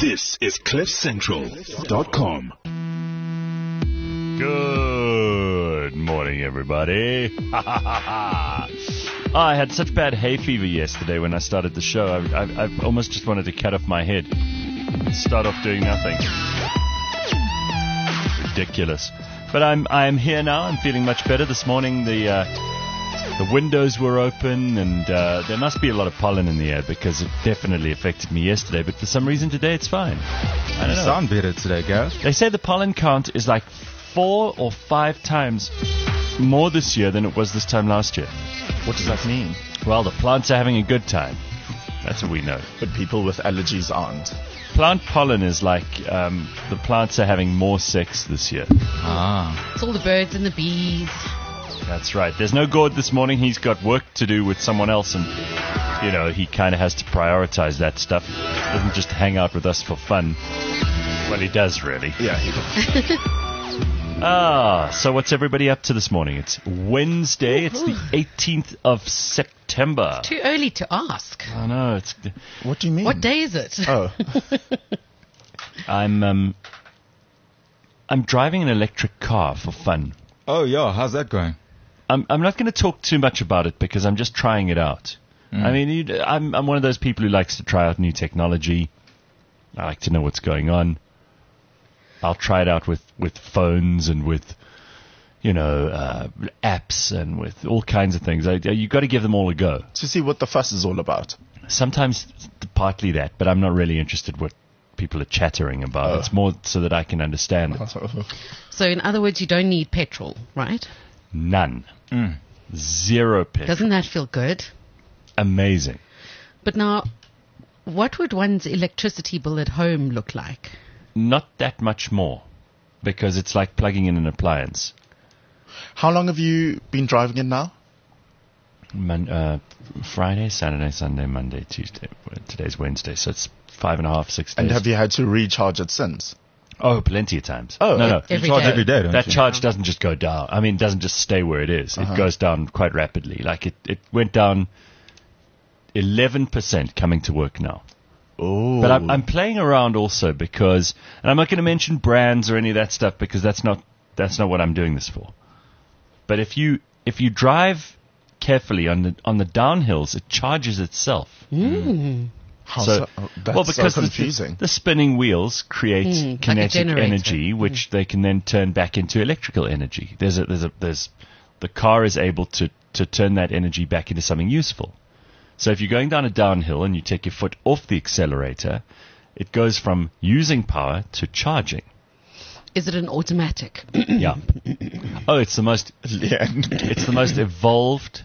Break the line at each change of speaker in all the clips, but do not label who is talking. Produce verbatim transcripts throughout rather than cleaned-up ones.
This is cliff central dot com.
Good morning, everybody. I had such bad hay fever yesterday when I started the show. I, I, I almost just wanted to cut off my head. Start off doing nothing. Ridiculous. But I'm I'm here now. I'm feeling much better. This morning the uh, the windows were open, and uh, there must be a lot of pollen in the air because it definitely affected me yesterday. But for some reason today it's fine. I don't
You
know.
sound better today, Gareth.
They say the pollen count is like four or five times more this year than it was this time last year.
What does that mean?
Well, the plants are having a good time. That's what we know.
But people with allergies aren't.
Plant pollen is like um, the plants are having more sex this year.
Ah.
It's all the birds and the bees.
That's right. There's no Gord this morning. He's got work to do with someone else, and, you know, he kind of has to prioritize that stuff. Doesn't just hang out with us for fun. Well, he does, really.
Yeah, he does.
Ah, so what's everybody up to this morning? It's Wednesday. It's the eighteenth of September.
Too early to ask.
I know. It's.
What do you mean?
What day is it?
Oh,
I'm um. I'm driving an electric car for fun.
Oh, yeah. How's that going?
I'm I'm not going to talk too much about it because I'm just trying it out. I mean, you, I'm I'm one of those people who likes to try out new technology. I like to know what's going on. I'll try it out with, with phones and with, you know, uh, apps and with all kinds of things. I, you got to give them all a go.
to see what the fuss is all about.
Sometimes partly that, but I'm not really interested what people are chattering about.
Oh.
It's more so that I can understand it.
So, in other words, you don't need petrol, right?
None. Zero petrol.
Doesn't that feel good?
Amazing.
But now, what would one's electricity bill at home look like?
Not that much more, because it's like plugging in an appliance.
How long have you been driving it now?
Mon- uh, Friday, Saturday, Sunday, Monday, Tuesday. Today's Wednesday, so it's five and a half, six days.
And have you had to recharge it since?
Oh, plenty of times.
Oh,
no, no.
Every
You charge
day.
every day, don't
That
you?
charge doesn't just go down. I mean, it doesn't just stay where it is.
Uh-huh.
It goes down quite rapidly. Like it, it went down eleven percent coming to work now.
Oh,
But I'm, I'm playing around also because, and I'm not going to mention brands or any of that stuff because that's not that's not what I'm doing this for. But if you if you drive carefully on the on the downhills, it charges itself.
How
So,
so, oh, that's
well, because
so
the-
confusing.
The, the spinning wheels create
Mm, like a
kinetic
generator.
energy, which they can then turn back into electrical energy. There's a, there's a, there's, the car is able to, to turn that energy back into something useful. So if you're going down a downhill and you take your foot off the accelerator, it goes from using power to charging.
Is it an automatic?
Yeah. Oh, it's the most,
Yeah.
it's the most evolved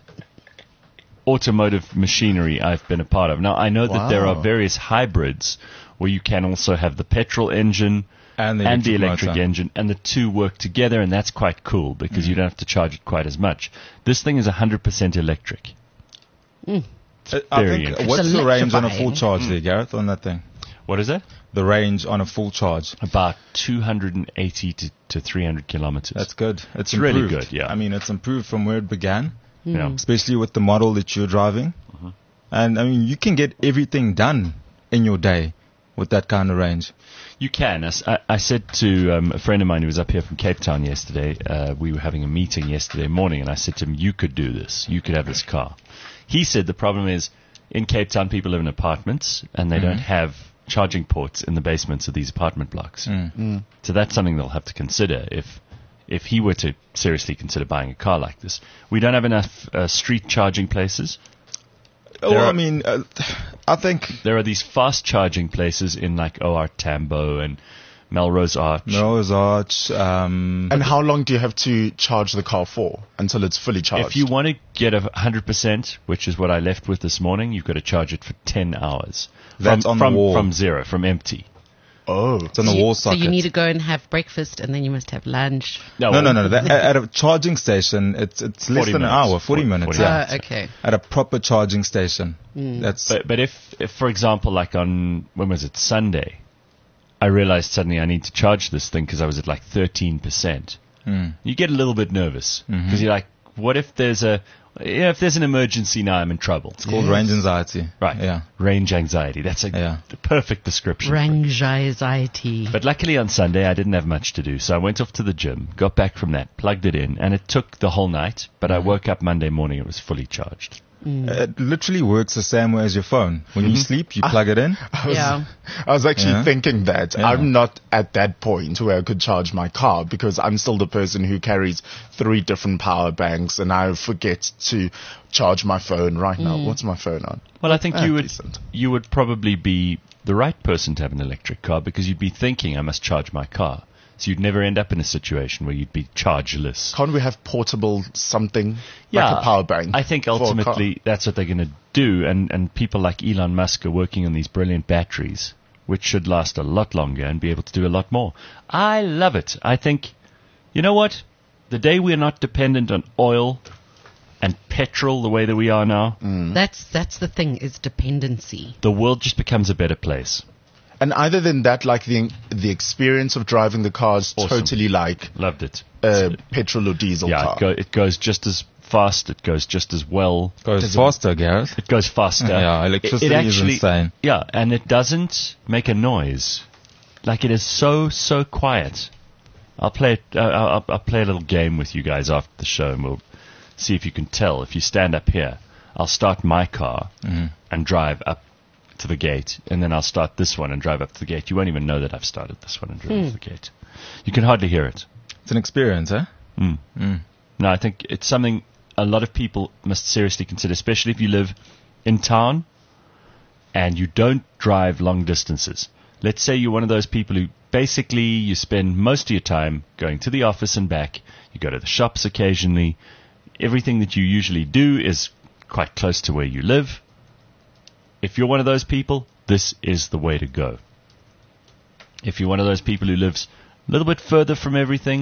automotive machinery I've been a part of. Now, I know that there are
Wow.
various hybrids where you can also have the petrol engine
And the
and the
electric
electric
motor.
engine, and the two work together, and that's quite cool because you don't have to charge it quite as much. This thing is one hundred percent electric.
Uh, I
Very
think,
interesting.
what's
It's
the range on a
electrifying.
full charge there, Gareth, on that thing?
What is it?
The range on a full charge.
About two hundred eighty to, to three hundred kilometers.
That's good. It's,
It's really
improved.
good, yeah.
I mean, it's improved from where it began,
yeah.
especially with the model that you're driving.
Uh-huh.
And, I mean, you can get everything done in your day with that kind of range.
You can. As I, I said to um, a friend of mine who was up here from Cape Town yesterday, uh, we were having a meeting yesterday morning, and I said to him, you could do this. You could have this car. He said the problem is in Cape Town, people live in apartments, and they
Mm-hmm.
don't have charging ports in the basements of these apartment blocks.
Mm.
So that's something they'll have to consider if if he were to seriously consider buying a car like this. We don't have enough uh, street charging places.
Oh,
There
I
are-
mean, uh, I think
There are these fast charging places in like O R Tambo and Melrose Arch.
Melrose Arch, um,
And how long do you have to charge the car for until it's fully charged?
If you want to get a one hundred percent, which is what I left with this morning, you've got to charge it for ten hours.
That's
from,
on the
from,
wall.
From zero, from empty.
oh,
it's on the
You-
wall
so
socket.
you need to go and have breakfast, and then you must have lunch.
No, no, no. That, at a charging station, it's it's less
forty
than an
minutes.
hour, forty,
forty
minutes.
forty
yeah.
minutes.
Oh, okay.
At a proper charging station, that's
But, but if, if, for example, like on, when was it, Sunday, I realized suddenly I need to charge this thing because I was at like thirteen percent.
Mm.
You get a little bit nervous because
Mm-hmm.
you're like, what if there's a, Yeah, if there's an emergency now, I'm in trouble.
It's called range anxiety.
Right.
Yeah.
Range anxiety. That's a
Yeah.
the perfect description. for it.
Range anxiety.
But luckily on Sunday, I didn't have much to do. So I went off to the gym, got back from that, plugged it in, and it took the whole night. But I woke up Monday morning, it was fully charged.
It literally works the same way as your phone. When you sleep, you plug it in.
I was,
Yeah.
I was actually
Yeah.
thinking that
Yeah.
I'm not at that point where I could charge my car because I'm still the person who carries three different power banks and I forget to charge my phone right now. What's my phone on?
Well, I think
Ah,
you would
decent.
you would probably be the right person to have an electric car because you'd be thinking, I must charge my car. So you'd never end up in a situation where you'd be chargeless.
Can't we have portable something
Yeah,
like a power bank?
I think
for a car?
ultimately that's what they're going to do, and, and people like Elon Musk are working on these brilliant batteries, which should last a lot longer and be able to do a lot more. I love it. I think, you know what? The day we're not dependent on oil and petrol the way that we are now,
That's that's the thing, is dependency.
the world just becomes a better place.
And other than that, like the the experience of driving the car is
Awesome.
totally like
Loved it.
a petrol or diesel
Yeah,
car.
it, go, it goes just as fast. It goes just as well.
Goes faster, Gareth.
It goes faster.
Yeah, electricity
It- it
is
actually-
insane.
Yeah, and it doesn't make a noise. Like it is so so quiet. I'll play it. Uh, I'll, I'll play a little game with you guys after the show, and we'll see if you can tell. If you stand up here, I'll start my car and drive up to the gate, and then I'll start this one and drive up to the gate. You won't even know that I've started this one and driven to the gate. You can hardly hear it.
It's an experience, eh?
No, I think it's something a lot of people must seriously consider, especially if you live in town and you don't drive long distances. Let's say you're one of those people who basically you spend most of your time going to the office and back. You go to the shops occasionally. Everything that you usually do is quite close to where you live. If you're one of those people, this is the way to go. If you're one of those people who lives a little bit further from everything,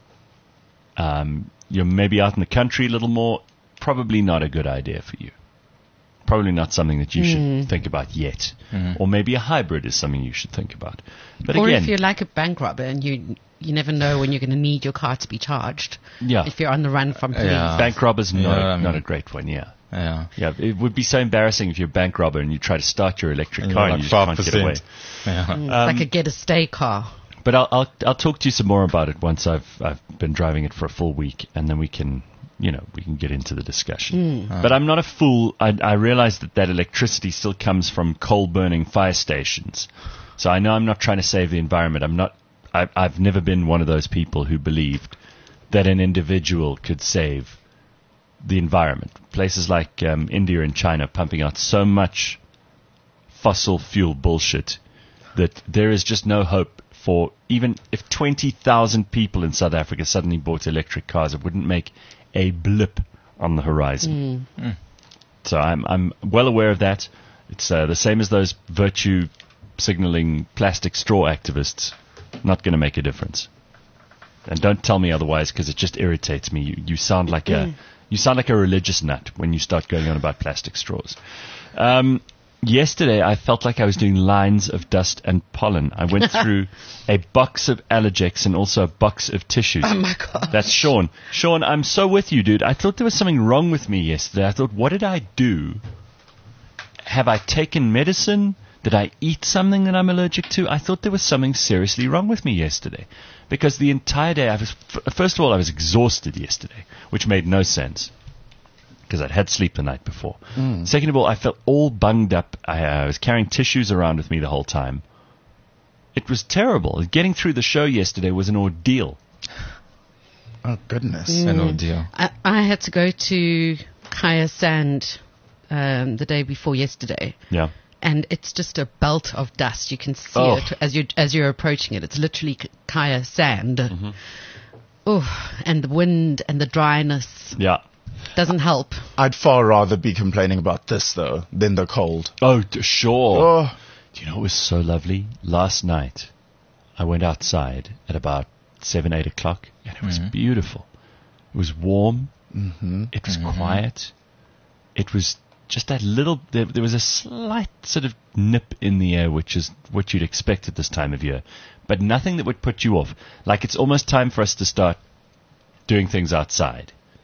um, you're maybe out in the country a little more, probably not a good idea for you. Probably not something that you should think about yet. Or maybe a hybrid is something you should think about. But
Or
again,
if you're like a bank robber and you you never know when you're going to need your car to be charged.
yeah,
If you're on the run from police.
Yeah.
bank robber's not,
Yeah,
a,
I
not
mean-
a great one, yeah.
Yeah.
Yeah, it would be so embarrassing if you're a bank robber and you try to start your electric
And
car
you're
and you
like
just can't get away.
five percent. Yeah.
It's
Um,
like a get a stay car.
But I'll, I'll I'll talk to you some more about it once I've I've been driving it for a full week, and then we can you know we can get into the discussion. But I'm not a fool. I I realize that that electricity still comes from coal burning fire stations, so I know I'm not trying to save the environment. I'm not. I, I've never been one of those people who believed that an individual could save the environment. Places like um, India and China pumping out so much fossil fuel bullshit that there is just no hope for, even if twenty thousand people in South Africa suddenly bought electric cars, it wouldn't make a blip on the horizon. So I'm I'm well aware of that. It's uh, the same as those virtue signaling plastic straw activists. Not going to make a difference. And don't tell me otherwise, because it just irritates me. You, you sound like a you sound like a religious nut when you start going on about plastic straws. Um, yesterday, I felt like I was doing lines of dust and pollen. I went through a box of Allergex and also a box of tissues.
Oh my God.
That's Sean. Sean, I'm so with you, dude. I thought there was something wrong with me yesterday. I thought, what did I do? Have I taken medicine? Did I eat something that I'm allergic to? I thought there was something seriously wrong with me yesterday. Because the entire day, I was, f- first of all, I was exhausted yesterday, which made no sense. Because I'd had sleep the night before. Second of all, I felt all bunged up. I, I was carrying tissues around with me the whole time. It was terrible. Getting through the show yesterday was an ordeal.
Oh, goodness.
An ordeal.
I, I had to go to Kaya Sand um, the day before yesterday.
Yeah.
And it's just a belt of dust. You can see
Oh.
it as you as you're approaching it. It's literally K- Kaya sand. Oh, and the wind and the dryness
Yeah.
doesn't help.
I'd far rather be complaining about this, though, than the cold.
Oh, d- sure.
Oh,
Do you know what was so lovely? Last night, I went outside at about seven, eight o'clock, and it was beautiful. It was warm. Mm-hmm. It was quiet. It was just that little, there, there was a slight sort of nip in the air, which is what you'd expect at this time of year, but nothing that would put you off. Like it's almost time for us to start doing things outside.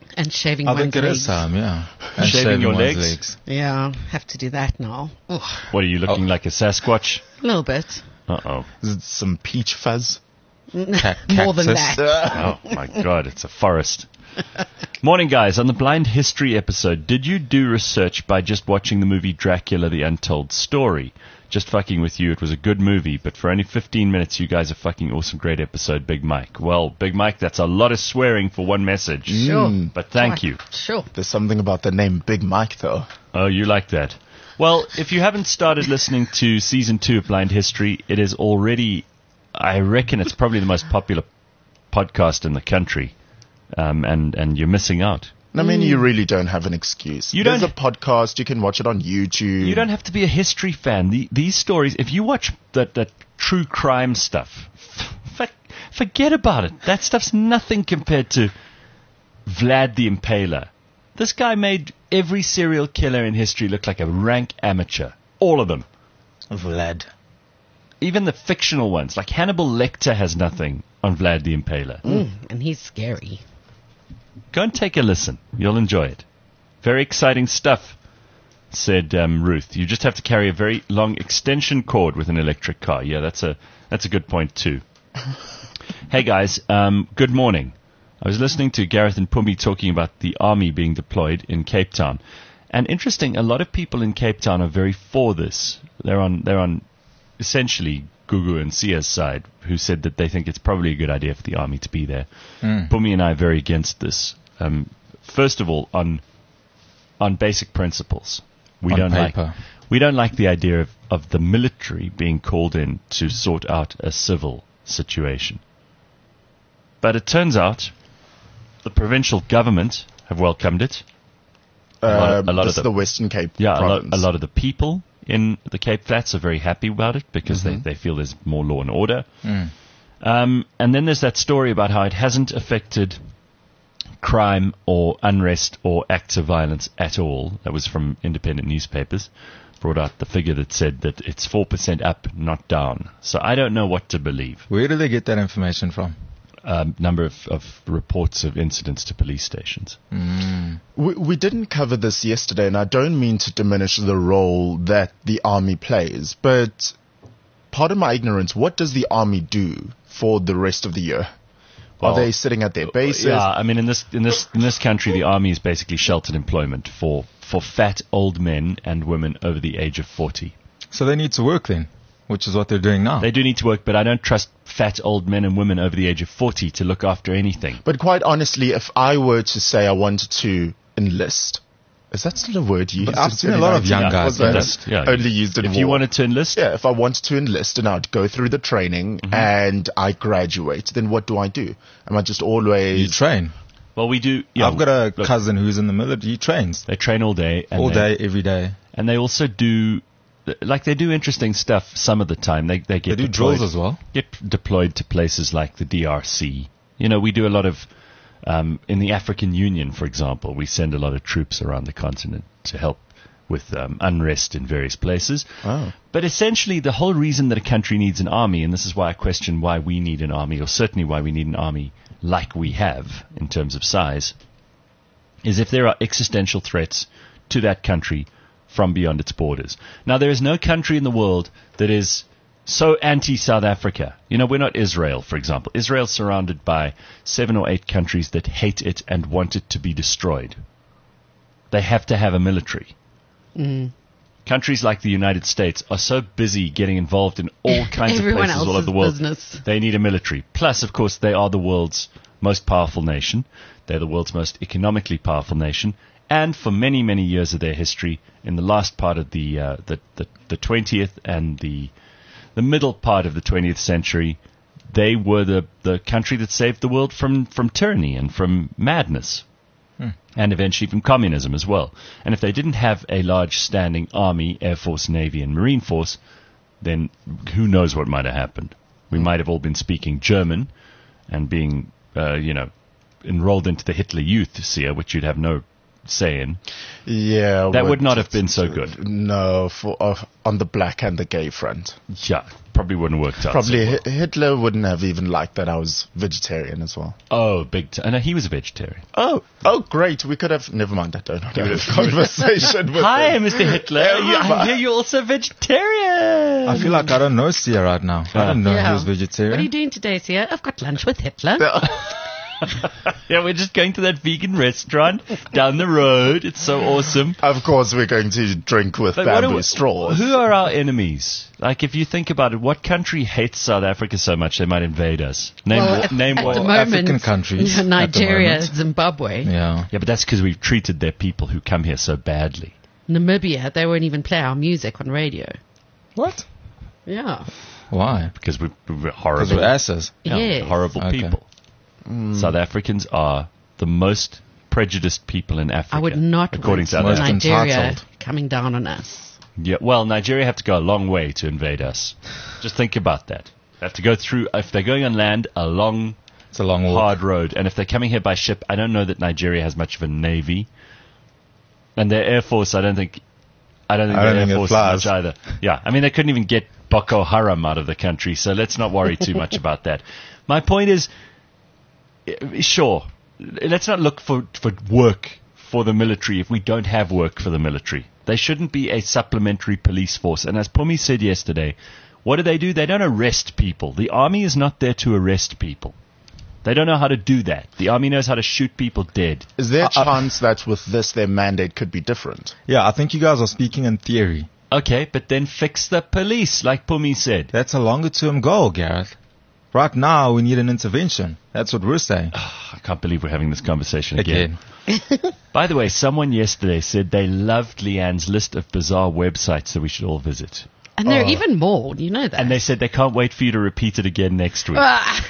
And shaving
I
one's
think it
legs.
is time, yeah. And
Shaving your
one's
legs?
Yeah, have to do that now. Ugh,
What are you looking like, a Sasquatch?
a little bit.
Uh-oh.
Is it some peach fuzz?
Ca-
More than
cactus.
that.
Oh, my God, it's a forest. Morning, guys. On the Blind History episode, did you do research by just watching the movie Dracula, The Untold Story? Just fucking with you. It was a good movie, but for only fifteen minutes, you guys are fucking awesome. Great episode, Big Mike. Well, Big Mike, that's a lot of swearing for one message.
Sure.
But thank
Right.
you.
Sure.
There's something about the name Big Mike, though.
Oh, you like that. Well, if you haven't started listening to season two of Blind History, it is already, I reckon it's probably the most popular podcast in the country. Um, and, and you're missing out.
I mean, you really don't have an excuse.
You
There's
don't-
a podcast. You can watch it on YouTube.
You don't have to be a history fan. The, these stories, if you watch that, that true crime stuff, f- forget about it. That stuff's nothing compared to Vlad the Impaler. This guy made every serial killer in history look like a rank amateur. All of them.
Vlad.
Even the fictional ones. Like Hannibal Lecter has nothing on Vlad the Impaler.
Mm, and he's scary.
Go and take a listen. You'll enjoy it. Very exciting stuff, said um, Ruth. You just have to carry a very long extension cord with an electric car. Yeah, that's a that's a good point too. Hey guys, um, good morning. I was listening to Gareth and Pumi talking about the army being deployed in Cape Town, and interesting. A lot of people in Cape Town are very for this. They're on they're on essentially Gugu and Sia's side, who said that they think it's probably a good idea for the army to be there.
Mm.
Pumi and I are very against this. Um, first of all, on on basic principles, we
On
don't
paper.
like we don't like the idea of, of the military being called in to sort out a civil situation. But it turns out the provincial government have welcomed it.
Uh,
lot of- a lot of
this
the-
is the Western Cape
Yeah, a lot,
province.
a lot of the people in the Cape Flats are very happy about it because they, they feel there's more law and order.
Mm.
Um, and then there's that story about how it hasn't affected crime or unrest or acts of violence at all. That was from independent newspapers. Brought out the figure that said that it's four percent up, not down. So I don't know what to believe.
Where do they get that information from?
Um, number of, of reports of incidents to police stations.
Mm.
We, we didn't cover this yesterday, and I don't mean to diminish the role that the army plays, but pardon my ignorance, what does the army do for the rest of the year?
Well,
Are they sitting at their bases?
Yeah, I mean, in this in this in this country, the army is basically sheltered employment for for fat old men and women over the age of forty.
So they need to work then, which is what they're doing now.
They do need to work, but I don't trust fat old men and women over the age of forty to look after anything.
But quite honestly, if I were to say I wanted to enlist, is that still a word used?
I've seen a lot of young
Yeah,
guys
Was
do
that
enlist, yeah.
only used in
If
war?
you wanted to enlist,
Yeah, if I wanted to enlist and I'd go through the training
Mm-hmm.
and I graduate, then what do I do? Am I just always...
You train.
well, we do. Yeah,
I've got a
look,
cousin who's in the military. He trains
They train all day, and
all
they,
day, every day.
and they also do, like, they do interesting stuff some of the time. They they get
They do
deployed,
drills as well.
Get deployed to places like the D R C. You know, we do a lot of um, in the African Union, for example. We send a lot of troops around the continent to help with um, unrest in various places.
Oh.
But essentially, the whole reason that a country needs an army, and this is why I question why we need an army, or certainly why we need an army like we have in terms of size, is if there are existential threats to that country from beyond its borders. Now, there is no country in the world that is so anti-South Africa. You know, we're not Israel, for example. Israel's surrounded by seven or eight countries that hate it and want it to be destroyed. They have to have a military.
Mm.
Countries like the United States are so busy getting involved in all kinds of
Everyone
places all over
else's
the world.
business.
They need a military. Plus, of course, they are the world's most powerful nation. They're the world's most economically powerful nation. And for many, many years of their history, in the last part of the uh, the, the the twentieth and the the middle part of the twentieth century, they were the, the country that saved the world from, from tyranny and from madness. And eventually from communism as well. And if they didn't have a large standing army, air force, navy, and marine force, then who knows what might have happened. We might have all been speaking German and being, uh, you know, enrolled into the Hitler Youth, Sia, which you'd have no say in.
Yeah.
That
what-
would not have been so good.
No, for uh, on the black and the gay front.
Yeah, probably wouldn't have worked out.
Probably
so well.
Hi- Hitler wouldn't have even liked that I was vegetarian as well.
Oh, big time. No, he was a vegetarian.
Oh, oh, great. We could have. Never mind. I don't want to have a conversation with
Hi,
him.
Mister Hitler. You, I hear you're also vegetarian.
I feel like I don't know Sia right now. I don't know
Yeah.
who's vegetarian.
What are you doing today, Sia? I've got lunch with Hitler.
Yeah, we're just going to that vegan restaurant down the road. It's so awesome.
Of course, we're going to drink with
But what
bamboo
are we-
straws.
Who are our enemies? Like, if you think about it, what country hates South Africa so much they might invade us? Name,
Well,
wa-
at,
name
at
one.
the
Well,
moment,
African countries at the
Nigeria,
moment.
Zimbabwe,
Yeah.
Yeah, but that's because we've treated their people who come here so badly.
Namibia. They won't even play our music on radio.
What?
Yeah.
Why?
Because we're, we're
Because
horrible.
we're asses.
Yeah,
Yes.
horrible
Okay.
people. South Africans are the most prejudiced people in Africa.
I would not
according
want
to South
Most
Africa.
Nigeria
entitled.
coming down on us.
Yeah, well, Nigeria have to go a long way to invade us. Just think about that. They have to go through, if they're going on land, a long,
It's a long walk.
hard road. And if they're coming here by ship, I don't know that Nigeria has much of a navy. And their air force, I don't think, I don't think
I
their
don't
air
think it
force
flies.
is much either. Yeah, I mean, they couldn't even get Boko Haram out of the country, so let's not worry too much about that. My point is, eh, sure, let's not look for, for work for the military if we don't have work for the military. They shouldn't be a supplementary police force. And as Pumi said yesterday, what do they do? They don't arrest people. The army is not there to arrest people. They don't know how to do that. The army knows how to shoot people dead.
Is there a
Uh, uh,
chance that with this, their mandate could be different?
Yeah, I think you guys are speaking in theory.
Okay, but then fix the police, like Pumi said.
That's a longer term goal, Gareth. Right now, we need an intervention. That's what we're saying.
I can't believe we're having this conversation again.
Again.
By the way, someone yesterday said they loved Leanne's list of bizarre websites that we should all visit.
And there are
Oh.
even more. You know that.
And they said they can't wait for you to repeat it again next week.
Ah.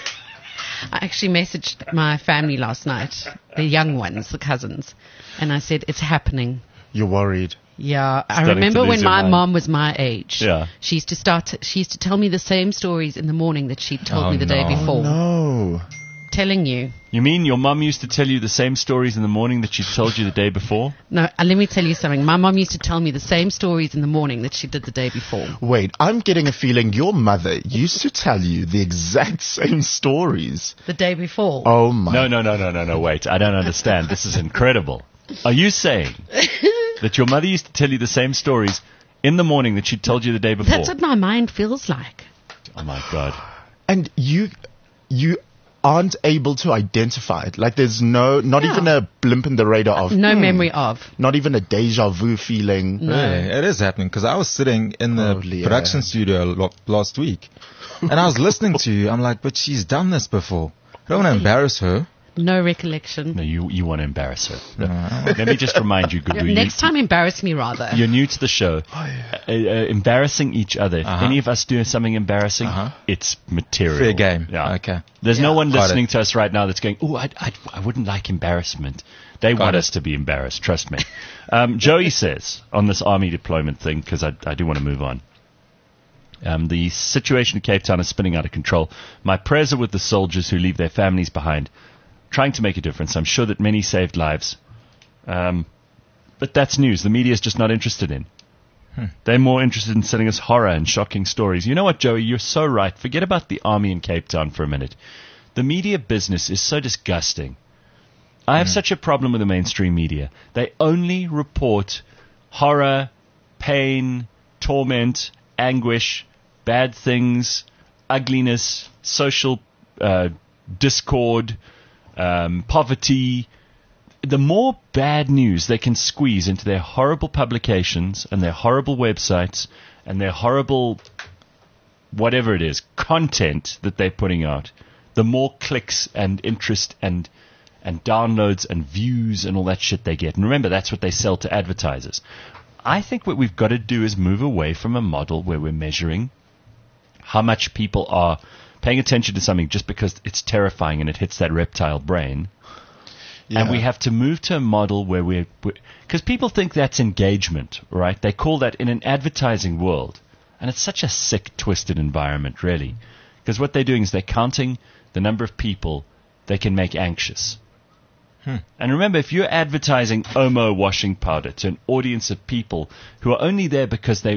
I actually messaged my family last night, the young ones, the cousins, and I said, it's happening.
You're worried.
Yeah, I
Starting to
remember
lose
when
your
my
mind.
mom was my age.
Yeah.
She used to start, she used to tell me the same stories in the morning that she told
Oh,
me the day
no.
before.
No.
Telling you.
You mean your mum used to tell you the same stories in the morning that she told you the day before?
No, uh, let me tell you something. My mom used to tell me the same stories in the morning that she did the day before.
Wait, I'm getting a feeling your mother used to tell you the exact same stories.
The day before.
Oh my.
No, no, no, no, no, no, wait. I don't understand. This is incredible. Are you saying that your mother used to tell you the same stories in the morning that she told you the day before?
That's what my mind feels like.
Oh, my God.
And you, you aren't able to identify it. Like there's no, not
Yeah.
even a blimp in the radar of,
No
hmm,
memory of.
not even a deja vu feeling.
Yeah, it is happening because I was sitting in the
Oh, Leah.
production studio lo- last week and I was listening to you. I'm like, but she's done this before. I don't want to embarrass her.
No recollection.
No, you, you want to embarrass her. Let me just remind you, Gugu.
Next
you,
time, embarrass me rather.
You're new to the show. Uh, uh, embarrassing each other. If
Uh-huh.
any of us do something embarrassing,
Uh-huh.
it's material.
Fair game.
Yeah.
Okay.
There's no
Yeah.
one
Got
listening
it.
to us right now that's going, oh, I, I, I wouldn't like embarrassment. They
Got
want
it.
us to be embarrassed, trust me. um, Joey says, on this army deployment thing, because I, I do want to move on. Um, the situation in Cape Town is spinning out of control. My prayers are with the soldiers who leave their families behind, trying to make a difference. I'm sure that many saved lives. Um, but that's news the media is just not interested in. They're more interested in selling us horror and shocking stories. You know what, Joey? You're so right. Forget about the army in Cape Town for a minute. The media business is so disgusting. I have such a problem with the mainstream media. They only report horror, pain, torment, anguish, bad things, ugliness, social uh, discord, um, poverty. The more bad news they can squeeze into their horrible publications and their horrible websites and their horrible whatever it is, content that they're putting out, the more clicks and interest and and downloads and views and all that shit they get. And remember, that's what they sell to advertisers. I think what we've got to do is move away from a model where we're measuring how much people are paying attention to something just because it's terrifying and it hits that reptile brain.
Yeah.
And we have to move to a model where we're, because people think that's engagement, right? They call that in an advertising world. And it's such a sick, twisted environment, really. Because what they're doing is they're counting the number of people they can make anxious.
Hmm.
And remember, if you're advertising Omo washing powder to an audience of people who are only there because they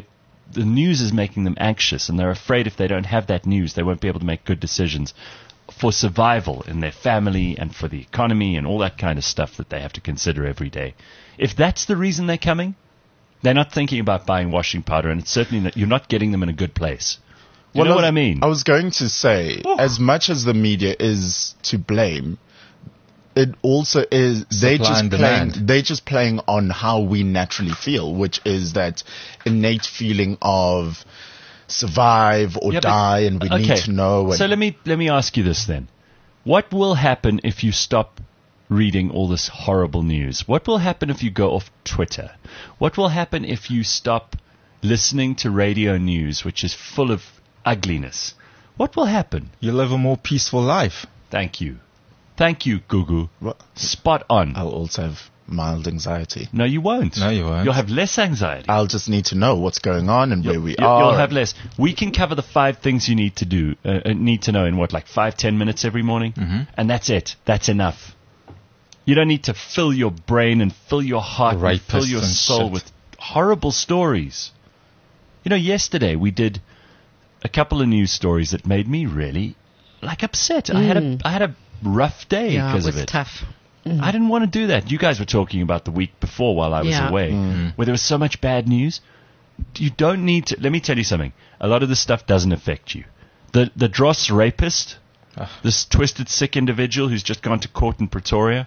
the news is making them anxious, and they're afraid if they don't have that news, they won't be able to make good decisions for survival in their family and for the economy and all that kind of stuff that they have to consider every day. If that's the reason they're coming, they're not thinking about buying washing powder, and it's certainly not, you're not getting them in a good place. You
Well,
know
I was-
what I mean?
I was going to say,
Oh.
as much as the media is to blame, it also is they
Supply
just
and
playing
demand.
they just playing on how we naturally feel, which is that innate feeling of survive or
Yeah, but-
die, and we
okay.
need to know. And
So let me let me ask you this then: what will happen if you stop reading all this horrible news? What will happen if you go off Twitter? What will happen if you stop listening to radio news, which is full of ugliness? What will happen?
You live a more peaceful life.
Thank you, thank you, Gugu.
Well,
Spot on.
I'll also have mild anxiety.
No, you won't.
No, you won't.
You'll have less anxiety.
I'll just need to know what's going on and where we
You-
are.
You'll have less. We can cover the five things you need to do, uh, uh, need to know in what, like five, ten minutes every morning,
Mm-hmm.
and that's it. That's enough. You don't need to fill your brain and fill your heart and fill
Rapists
your
and
soul
shit.
with horrible stories. You know, yesterday we did a couple of news stories that made me really like upset. I had a I had a rough day
Yeah, it
because
was
of it.
tough.
I didn't want to do that. You guys were talking about the week before while I was
Yeah.
away, where there was so much bad news. You don't need to. Let me tell you something. A lot of this stuff doesn't affect you. The the Dross rapist, this twisted, sick individual who's just gone to court in Pretoria,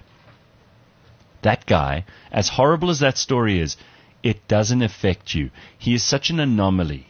that guy, as horrible as that story is, it doesn't affect you. He is such an anomaly.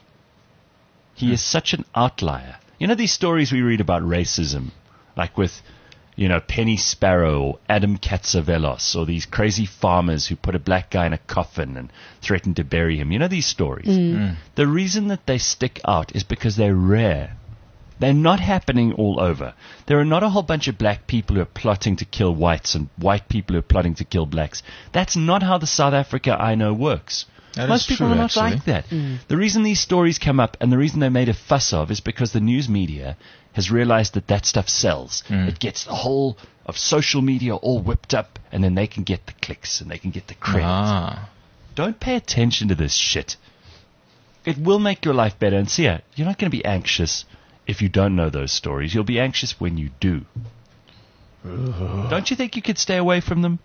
He is such an outlier. You know these stories we read about racism, like with, you know, Penny Sparrow or Adam Katsavelos, or these crazy farmers who put a black guy in a coffin and threatened to bury him. You know these stories? The reason that they stick out is because they're rare. They're not happening all over. There are not a whole bunch of black people who are plotting to kill whites and white people who are plotting to kill blacks. That's not how the South Africa I know works.
That
Most
is
people
true,
are not
actually.
like that. The reason these stories come up and the reason they made a fuss of is because the news media has realized that that stuff sells. It gets the whole of social media all whipped up, and then they can get the clicks and they can get the credit.
Ah.
Don't pay attention to this shit. It will make your life better. And see, yeah, you're not going to be anxious if you don't know those stories. You'll be anxious when you do. Don't you think you could stay away from them?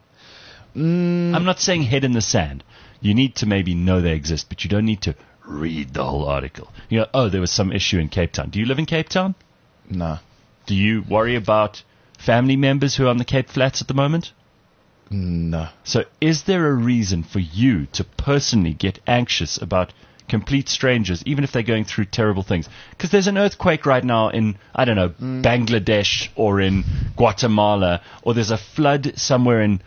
I'm not saying head in the sand. You need to maybe know they exist, but you don't need to read the whole article. You know, oh, there was some issue in Cape Town. Do you live in Cape Town?
No,
Do you worry about family members who are on the Cape Flats at the moment?
no.
So is there a reason for you to personally get anxious about complete strangers, even if they're going through terrible things? Because there's an earthquake right now in, I don't know, Bangladesh or in Guatemala, or there's a flood somewhere in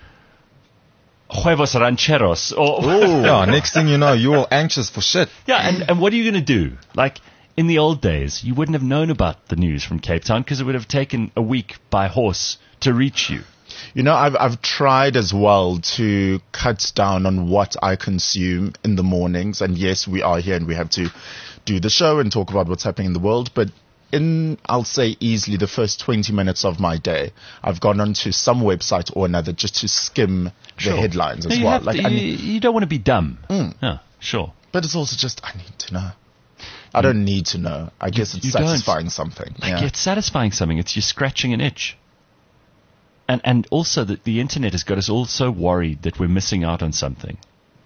Huevos Rancheros. Or
Yeah, next thing you know, you're all anxious for shit.
yeah, and, and what are you going to do? Like, in the old days, you wouldn't have known about the news from Cape Town because it would have taken a week by horse to reach you.
You know, I've I've tried as well to cut down on what I consume in the mornings. And yes, we are here and we have to do the show and talk about what's happening in the world. But in, I'll say easily, the first twenty minutes of my day, I've gone onto some website or another just to skim
Sure.
the headlines
No,
as
you
well.
have
Like,
to-
I
you,
need,
you don't want to be dumb.
Mm.
Yeah, sure.
but it's also just, I need to know. I don't need to know. I guess it's
you don't.
satisfying something.
Like,
Yeah.
it's satisfying something. It's you scratching an itch. And and also that the internet has got us all so worried that we're missing out on something.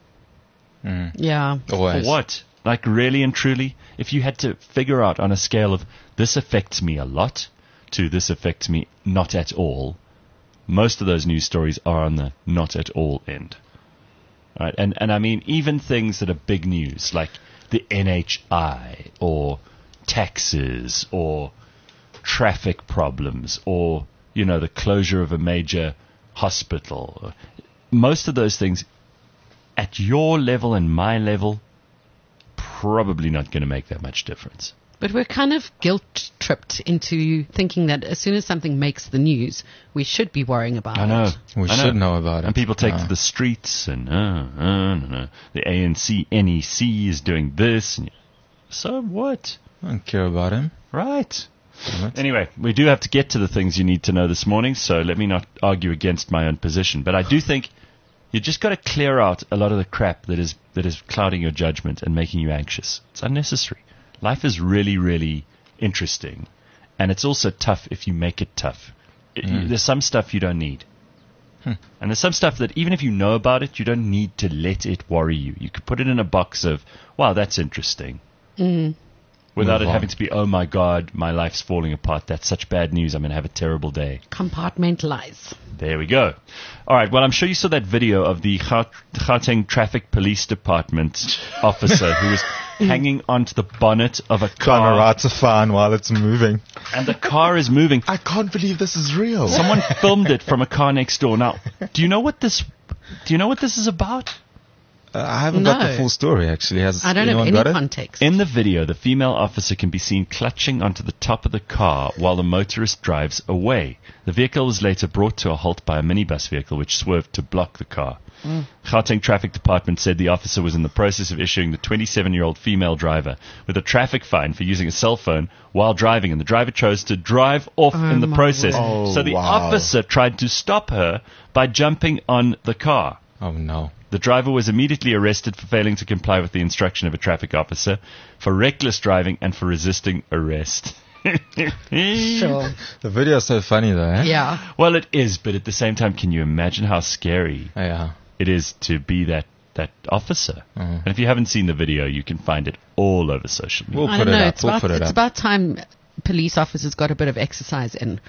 Yeah.
Always.
For what? Like, really and truly, if you had to figure out on a scale of this affects me a lot to this affects me not at all, most of those news stories are on the not at all end. Right? And and I mean, even things that are big news, like the N H I or taxes or traffic problems or, you know, the closure of a major hospital. Most of those things at your level and my level, probably not going to make that much difference.
But we're kind of guilt tripped into thinking that as soon as something makes the news, we should be worrying about
I know.
it.
We
I
should know about it.
And people take
Uh.
to the streets and, uh, uh, no, no. The A N C N E C is doing this. And so what?
I don't care about him.
Right.
Right.
Anyway, we do have to get to the things you need to know this morning, so let me not argue against my own position. But I do think You just got to clear out a lot of the crap that is that is clouding your judgment and making you anxious. It's unnecessary. Life is really, really interesting, and it's also tough if you make it tough. It,
Mm.
you, there's some stuff you don't need,
Hmm.
and there's some stuff that even if you know about it, you don't need to let it worry you. You could put it in a box of, wow, that's interesting,
Mm.
without
Move
it
on.
having to be, oh my God, my life's falling apart. That's such bad news. I'm going to have a terrible day.
Compartmentalize.
There we go. All right. Well, I'm sure you saw that video of the Gaut- Gauteng Traffic Police Department officer who was hanging onto the bonnet of a
Trying to
car,
write a fine while it's moving.
and the car is moving.
I can't believe this is real.
Someone filmed it from a car next door. Now, do you know what this? Do you know what this is about?
Uh, I haven't got the
No.
full story, actually. Has
I don't have
anyone
any
got it?
context.
In the video, the female officer can be seen clutching onto the top of the car while the motorist drives away. The vehicle was later brought to a halt by a minibus vehicle which swerved to block the car.
Mm.
Gauteng Traffic Department said the officer was in the process of issuing the twenty-seven-year-old female driver with a traffic fine for using a cell phone while driving, and the driver chose to drive off
Oh
in the
my
process.
word.
Oh,
so the
wow.
officer tried to stop her by jumping on the car.
Oh, no.
The driver was immediately arrested for failing to comply with the instruction of a traffic officer, for reckless driving, and for resisting arrest.
Sure.
The video is so funny, though, eh?
Yeah.
Well, it is, but at the same time, can you imagine how scary
Yeah.
it is to be that, that officer?
Mhm.
And if you haven't seen the video, you can find it all over social media.
We'll
I
put
don't
it
know.
up.
It's,
We'll
about,
put it
it's
up.
about time police officers got a bit of exercise in.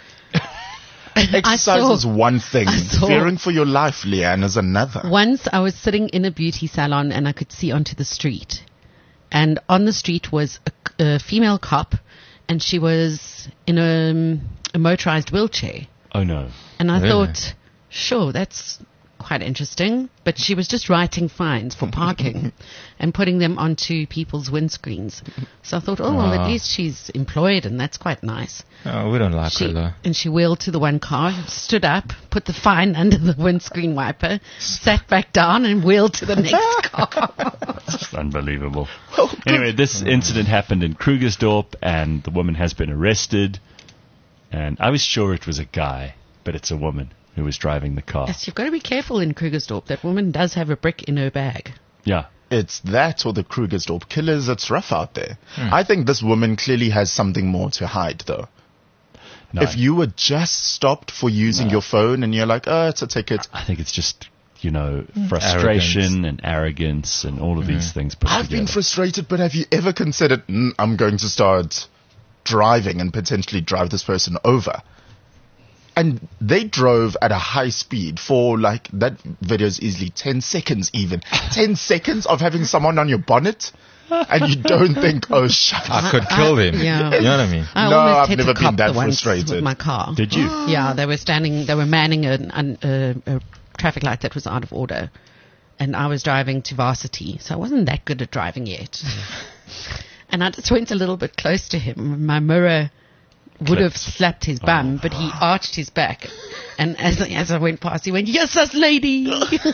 I
Exercise
saw-
is one thing.
I saw-
Fearing for your life, Leanne, is another.
Once I was sitting in a beauty salon and I could see onto the street. And on the street was a, a female cop, and she was in a, a motorized wheelchair.
Oh, no.
And I
Really?
thought, sure, that's quite interesting. But she was just writing fines for parking and putting them onto people's windscreens. So I thought, oh, well, at
Ah.
least she's employed, and that's quite nice.
Oh, we don't like
She,
her, though.
and she wheeled to the one car, stood up, put the fine under the windscreen wiper, sat back down, and wheeled to the next car.
It's unbelievable. Anyway, this incident happened in Krugersdorp, and the woman has been arrested. And I was sure it was a guy, but it's a woman who was driving the car.
Yes, you've got to be careful in Krugersdorp. That woman does have a brick in her bag.
Yeah.
It's that or the Krugersdorp killers. It's rough out there. I think this woman clearly has something more to hide, though.
No,
If you were just stopped for using
No.
your phone and you're like, oh, it's a ticket.
I think it's just, you know, frustration and arrogance and all of these things put
I've
together.
been frustrated, but have you ever considered, mm, I'm going to start driving and potentially drive this person over? And they drove at a high speed for like, that video is easily ten seconds even. ten seconds of having someone on your bonnet and you don't think, oh, shut up.
I could kill them.
Yeah.
You know what I mean?
I
No,
almost
I've
hit
never
a
been
cop
that
the once
frustrated.
with my car.
Did you?
Yeah, they were standing, they were manning a, an- a, a traffic light that was out of order. And I was driving to Varsity, so I wasn't that good at driving yet. And I just went a little bit close to him. My mirror would have
Clipped.
slapped his bum,
Oh.
but he arched his back. And as, as I went past, he went, yes, us lady.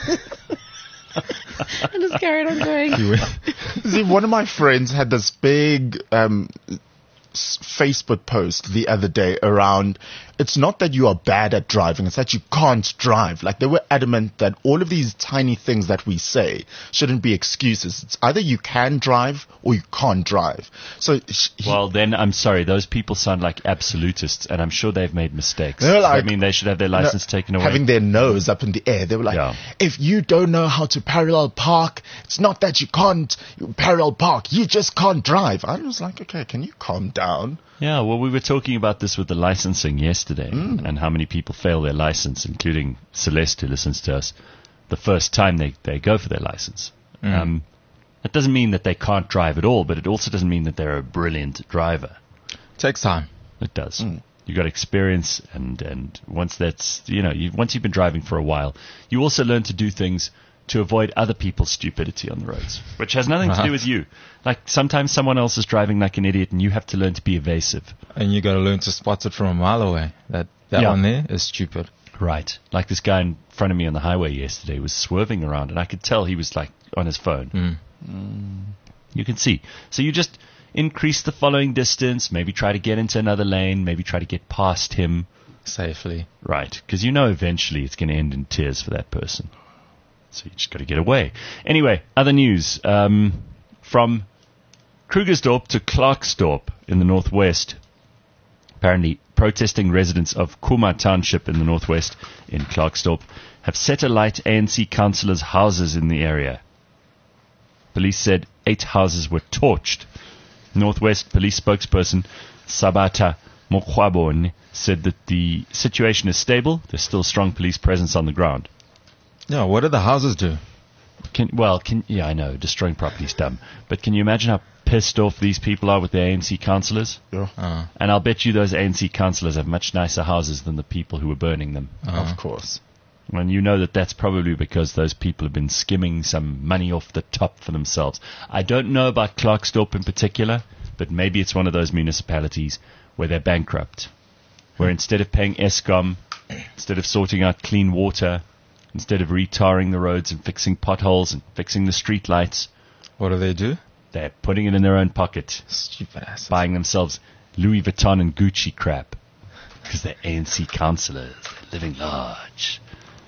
I just carried on going.
You were-
See, one of my friends had this big um, s- Facebook post the other day around, it's not that you are bad at driving, it's that you can't drive. Like, they were adamant that all of these tiny things that we say shouldn't be excuses. It's either you can drive or you can't drive. So, sh- he-
Well, then I'm sorry. Those people sound like absolutists, and I'm sure they've made mistakes.
They're
Does that
like-
mean they should have their license
No,
taken away?
having their nose up in the air. They were like,
Yeah.
if you don't know how to parallel park, it's not that you can't parallel park, you just can't drive. I was like, okay, can you calm down?
Yeah, well, we were talking about this with the licensing yesterday,
Mm.
and how many people fail their license, including Celeste, who listens to us, the first time they, they go for their license.
Mm.
Um, that doesn't mean that they can't drive at all, but it also doesn't mean that they're a brilliant driver.
Takes time.
It does.
Mm.
You got experience, and, and once that's, you know, you, once you've been driving for a while, you also learn to do things to avoid other people's stupidity on the roads, which has nothing to do
Right.
with you. Like, sometimes someone else is driving like an idiot, and you have to learn to be evasive.
And you got to learn to spot it from a mile away. That that
Yeah.
one there is stupid.
Right. Like this guy in front of me on the highway yesterday was swerving around, and I could tell he was like on his phone.
Mm.
You can see. So you just increase the following distance, maybe try to get into another lane, maybe try to get past him.
Safely.
Right. Because you know eventually it's going to end in tears for that person. So you just got to get away. Anyway, other news. Um, from Krugersdorp to Klerksdorp in the northwest. Apparently, protesting residents of Kuma Township in the northwest in Klerksdorp have set alight A N C councillors' houses in the area. Police said eight houses were torched. Northwest Police spokesperson Sabata Mokwabone said that the situation is stable. There's still strong police presence on the ground.
Yeah, what did the houses do?
Can, well, can, yeah, I know, destroying property is dumb. But can you imagine how pissed off these people are with their A N C councillors?
Yeah.
Uh,
And I'll bet you those A N C councillors have much nicer houses than the people who were burning them.
uh,
Of course.
And you know that that's probably because those people have been skimming some money off the top for themselves. I don't know about Klerksdorp in particular, but maybe it's one of those municipalities where they're bankrupt, where instead of paying Eskom, instead of sorting out clean water, instead of retarring the roads and fixing potholes and fixing the street lights,
what do they do?
they're putting it in their own pocket,
Stupid asses.
buying themselves Louis Vuitton and Gucci crap, because they're A N C councillors, they're living large.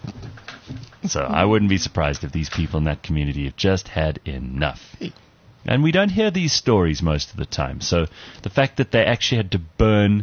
So I wouldn't be surprised if these people in that community have just had enough. And we don't hear these stories most of the time. So the fact that they actually had to burn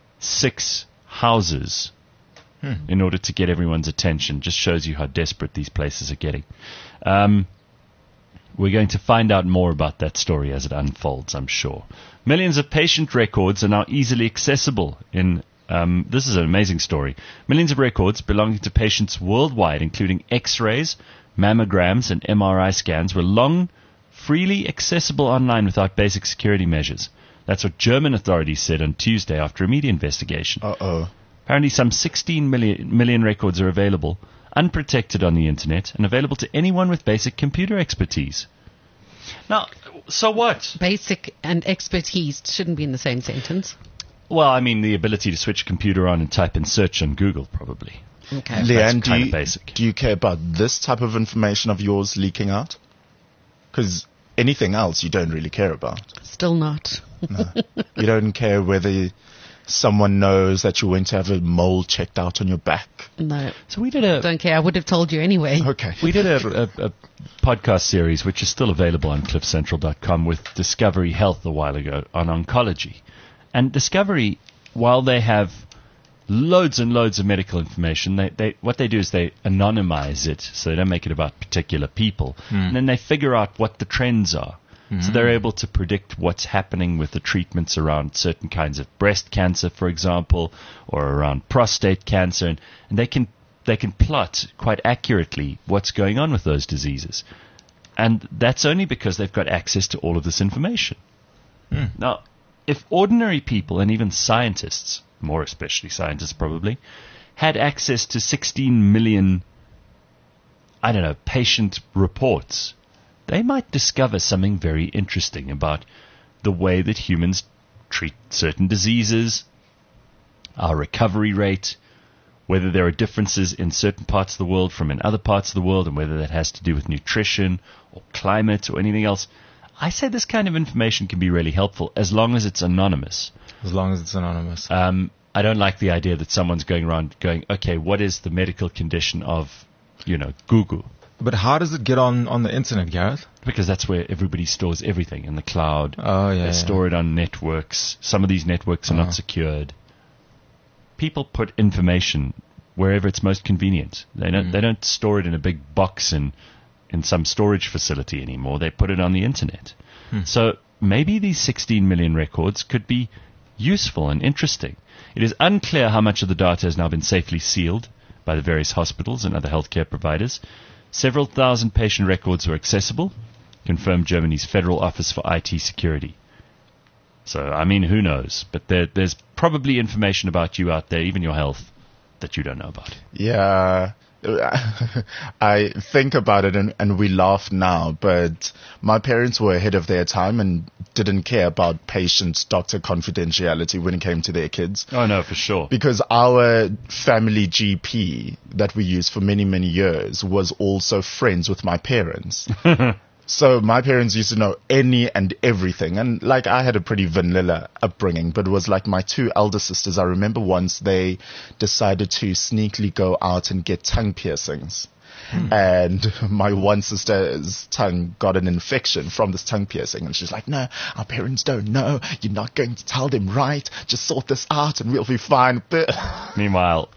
six houses
Hmm.
in order to get everyone's attention just shows you how desperate these places are getting. Um, we're going to find out more about that story as it unfolds, I'm sure. Millions of patient records are now easily accessible in Um, this is an amazing story. Millions of records belonging to patients worldwide, including x-rays, mammograms, and M R I scans, were long freely accessible online without basic security measures. That's what German authorities said on Tuesday after a media investigation.
Uh-oh.
Apparently some sixteen million, million records are available, unprotected on the internet, and available to anyone with basic computer expertise. Now, so what?
Basic and expertise shouldn't be in the same sentence.
Well, I mean, the ability to switch a computer on and type in search on Google, probably.
Okay.
Leanne, do
kinda
you,
basic.
do you care about this type of information of yours leaking out? Because anything else you don't really care about.
Still not.
You don't care whether someone knows that you went to have a mole checked out on your back.
No.
So we did a
Don't care. I would have told you anyway.
Okay.
we did a, a, a podcast series which is still available on cliff central dot com with Discovery Health a while ago on oncology. And Discovery, while they have loads and loads of medical information, they, they what they do is they anonymize it, so they don't make it about particular people. And then they figure out what the trends are. So they're able to predict what's happening with the treatments around certain kinds of breast cancer, for example, or around prostate cancer. And, and they can they can plot quite accurately what's going on with those diseases. And that's only because they've got access to all of this information. Now, if ordinary people and even scientists, more especially scientists probably, had access to sixteen million, I don't know, patient reports, they might discover something very interesting about the way that humans treat certain diseases, our recovery rate, whether there are differences in certain parts of the world from in other parts of the world, and whether that has to do with nutrition or climate or anything else. I say this kind of information can be really helpful as long as it's anonymous.
As long as it's anonymous.
Um, I don't like the idea that someone's going around going, okay, what is the medical condition of, you know, Google?
But how does it get on, on the internet, Gareth?
Because that's where everybody stores everything, in the cloud.
Oh, yeah.
They store it on networks. Some of these networks are
Uh-huh.
not secured. People put information wherever it's most convenient. They don't, they don't store it in a big box in, in some storage facility anymore. They put it on the internet. So maybe these sixteen million records could be useful and interesting. It is unclear how much of the data has now been safely sealed by the various hospitals and other healthcare providers. Several thousand patient records are accessible, confirmed Germany's Federal Office for I T Security. So, I mean, who knows? But there, there's probably information about you out there, even your health, that you don't know about.
Yeah. I think about it and, and we laugh now, but my parents were ahead of their time and didn't care about patient-doctor confidentiality when it came to their kids.
Oh, no, for sure.
Because our family G P that we used for many, many years was also friends with my parents. So my parents used to know any and everything. And like I had a pretty vanilla upbringing, but it was like my two elder sisters. I remember once they decided to sneakily go out and get tongue piercings. And my one sister's tongue got an infection from this tongue piercing. And she's like, no, our parents don't know. You're not going to tell them, right? Just sort this out and we'll be fine. But
Meanwhile,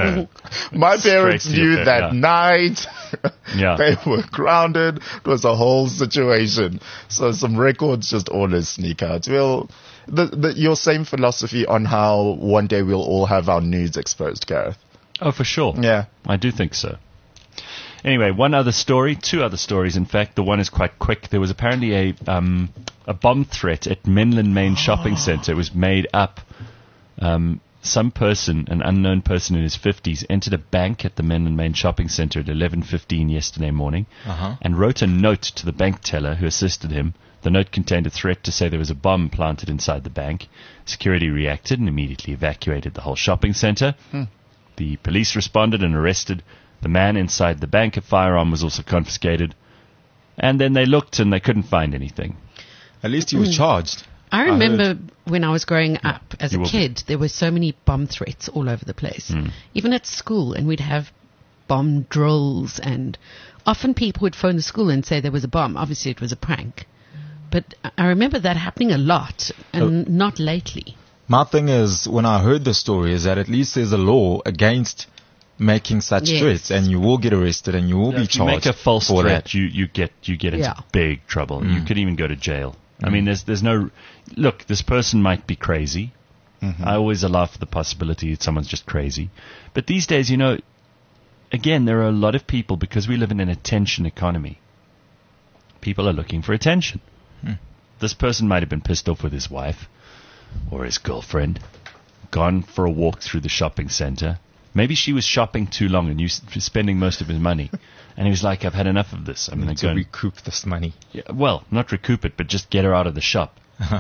my parents
Straight to your
knew
bed,
that
yeah.
night.
Yeah.
They were grounded. It was a whole situation. So some records just always sneak out. We'll, the, the, your same philosophy on how one day we'll all have our nudes exposed, Gareth.
oh, for sure.
Yeah.
I do think so. Anyway, one other story, two other stories, in fact. The one is quite quick. There was apparently a um, a bomb threat at Menlyn Main Shopping Centre. It was made up. Um, some person, an unknown person in his fifties, entered a bank at the Menlyn Main Shopping Centre at eleven fifteen yesterday morning
Uh-huh.
and wrote a note to the bank teller who assisted him. The note contained a threat to say there was a bomb planted inside the bank. Security reacted and immediately evacuated the whole shopping centre.
Hmm.
The police responded and arrested the man inside the bank. A firearm was also confiscated. And then they looked and they couldn't find anything.
At least he was charged.
I remember when I was growing up as
You
a
will be.
kid, there were so many bomb threats all over the place, even at school, and we'd have bomb drills, and often people would phone the school and say there was a bomb. Obviously, it was a prank. But I remember that happening a lot, and not lately.
My thing is, when I heard the story, is that at least there's a law against making such
Yes.
threats, and you will get arrested and you will be
If you
charged
make a false
for
threat,
that.
you, you get you get into
Yeah.
big trouble. You could even go to jail. I mean, there's there's no look. This person might be crazy. I always allow for the possibility that someone's just crazy. But these days, you know, again, there are a lot of people, because we live in an attention economy. People are looking for attention. This person might have been pissed off with his wife or his girlfriend, gone for a walk through the shopping center. Maybe she was shopping too long and used spending most of his money. And he was like, I've had enough of this. I'm going to
To
go and,
recoup this money.
yeah, well, not recoup it, but just get her out of the shop.